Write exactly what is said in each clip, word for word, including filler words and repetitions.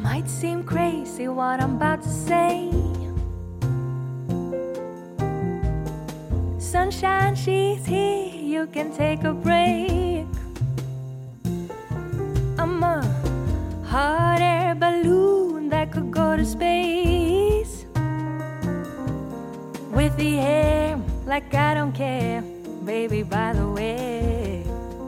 Might seem crazy what I'm about to say. Sunshine, she's here, you can take a break. I'm a hot air balloon that could go to space. With the air, like I don't care, baby, by the way.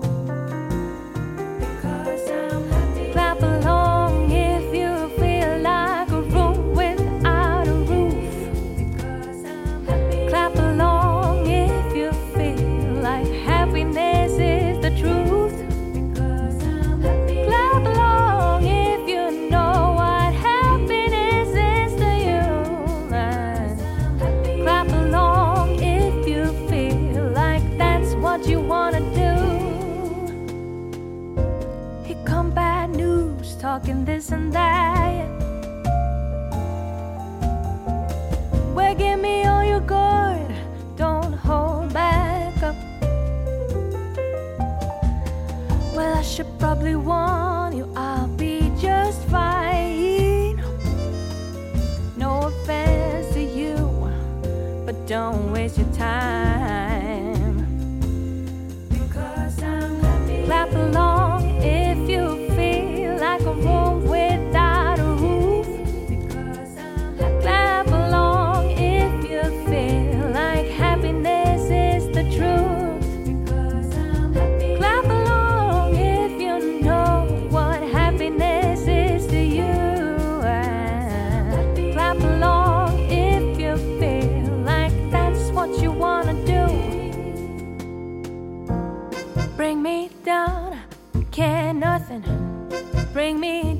Because I'm happy. Clap along if you feel like a room without a roof. Because I'm happy. Clap along if you feel like happiness is the truth. Because I'm happy. Clap along if you know what happiness is to you. And clap along if you feel like that's what you wanna do. Here come bad news, talking this and that. Well, give me all you got, don't hold back up. Well, I should probably warn you, I'll be just fine. No offense to you, but don't waste your time. Because I'm happy. Clap along if you feel like a room without a roof. Because I'm happy. Clap along if you feel like happiness is the truth. Because I'm happy. Clap along if you know what happiness is to you. And clap along if you feel like that's what you wanna do. Bring me down, care nothing. Bring me